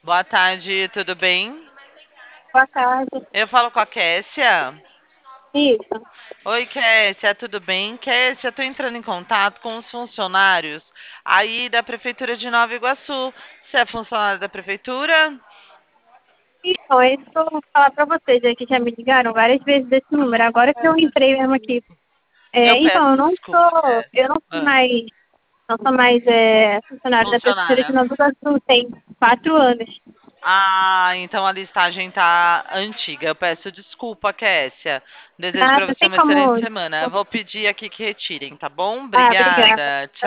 Boa tarde, tudo bem? Boa tarde. Eu falo com a Kessia. Isso. Oi, Kessia, tudo bem? Kessia, estou entrando em contato com os funcionários aí da Prefeitura de Nova Iguaçu. Você é funcionário da Prefeitura? Então, é isso que eu vou falar para vocês, é que já me ligaram várias vezes desse número, agora que eu entrei mesmo aqui. Eu Então, peço desculpa, eu Kessia. não sou mais, não sou mais funcionária da Prefeitura de Funcionária. Nova Iguaçu, tem 4 anos. Ah, então a listagem tá antiga. Eu peço desculpa, Kessia. Desejo para Nada, você tem uma excelente como. semana. Eu vou pedir aqui que retirem, tá bom? Ah, obrigada. Obrigada. Tchau.